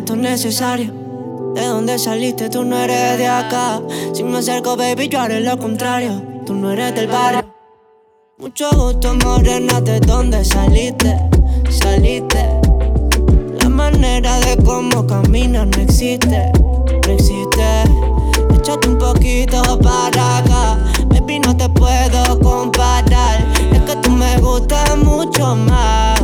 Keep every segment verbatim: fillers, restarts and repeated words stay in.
esto es necesario. ¿De dónde saliste? Tú no eres de acá. Si me acerco, baby, yo haré lo contrario. Tú no eres del barrio. Mucho gusto, morena, ¿de dónde saliste? Saliste. La manera de cómo caminas no existe, no existe. Échate un poquito para acá, baby, no te puedo comparar. Es que tú me gustas mucho más.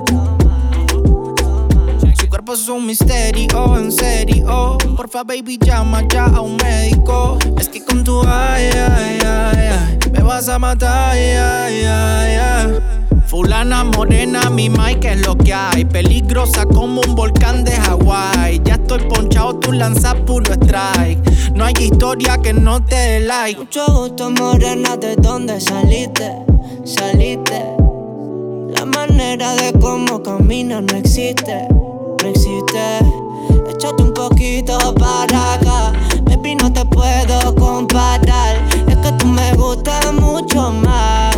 Su cuerpo es un misterio, en serio. Porfa, baby, llama ya a un médico. Es que con tu ay, ay, ay, ay me vas a matar, ay, ay, ay, ay. Fulana morena, mi Mike, es lo que hay. Peligrosa como un volcán de Hawái. Ya estoy ponchado, tú lanzas puro strike. No hay historia que no te dé like. Mucho gusto, morena, ¿de dónde saliste? Saliste. La manera de cómo caminas no existe, no existe. Échate un poquito para acá, baby, no te puedo comparar. Es que tú me gustas mucho más.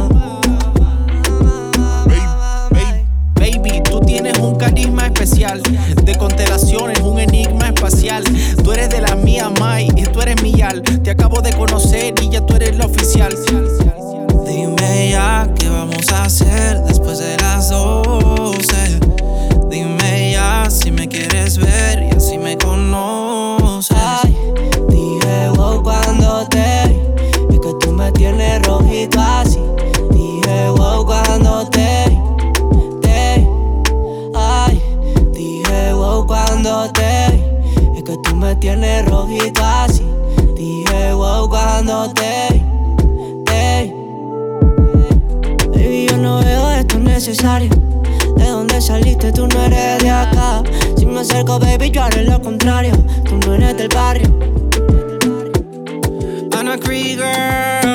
Baby, tú tienes un carisma especial, de constelaciones, un enigma espacial. Tú eres de la mía, Mai, y tú eres mi yal. Te acabo de conocer y ya tú eres la oficial. Dime ya, ¿qué vamos a hacer después de las doce? Dime ya, si me quieres ver y así me conoces. Ay, dije wow cuando te vi, es que tú me tienes rojito así. Dije wow cuando te vi. Cuando te vi, es que tú me tienes rojito así. Dije wow cuando te vi, te vi. Baby, yo no veo esto necesario. ¿De dónde saliste? Tú no eres de acá. Si me acerco, baby, yo haré lo contrario. Tú no eres del barrio. Anna Krieger.